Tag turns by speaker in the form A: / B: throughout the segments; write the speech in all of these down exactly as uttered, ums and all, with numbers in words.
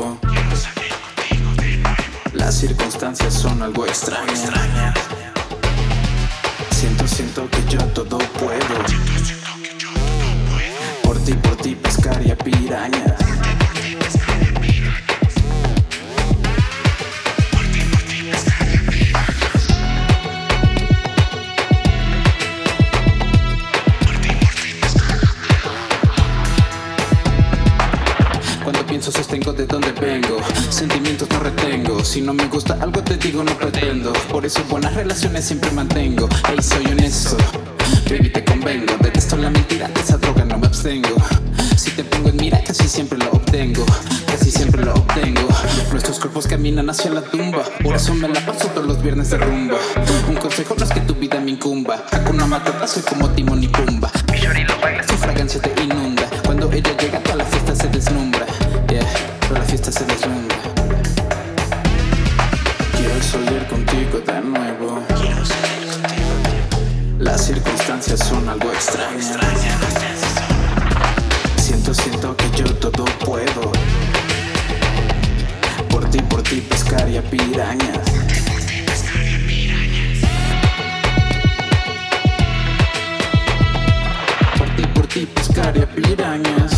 A: nuevo. Las circunstancias son algo extrañas. Siento, siento que yo todo puedo. Por ti, por ti pescaría pirañas. Cuando pienso sostengo de dónde vengo. Sentimientos no retengo. Si no me gusta algo te digo no pretendo. Por eso buenas relaciones siempre mantengo. Ey, soy honesto, baby te convengo. Detesto la mentira, de esa droga no me abstengo. Si te pongo en mira casi siempre lo obtengo. Casi siempre lo obtengo. Nuestros cuerpos caminan hacia la tumba. Por eso me la paso todos los viernes de rumba. Un consejo no es que tu vida me incumba. Hakuna Matata, soy como Timón y Pumba. Mi shorty lo baila, su fragancia te inunda. Cuando ella llega toda la fiesta se deslumbra. Yeah, toda la fiesta se deslumbra. Quiero salir contigo de nuevo. Quiero salir contigo. Las circunstancias son algo extrañas. Siento, siento que yo todo puedo. Por ti, por ti pescaría pirañas. Por ti, por ti pescaría pirañas.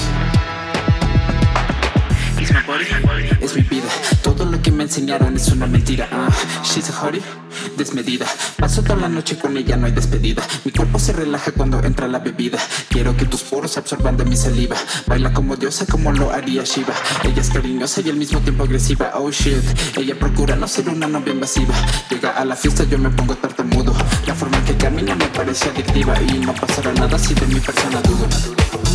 A: Es mi body, es mi vida. Todo lo que me enseñaron es una mentira. uh, She's a hottie, desmedida. Paso toda la noche con ella, no hay despedida. Mi cuerpo se relaja cuando entra la bebida. Quiero que tus poros absorban de mi saliva. Baila como diosa como lo haría Shiva. Ella es cariñosa y al mismo tiempo agresiva. Oh shit, ella procura no ser una novia invasiva. Llega a la fiesta yo me pongo tartamudo. La forma en que camina me parece adictiva. Y no pasará nada si de mi persona dudo.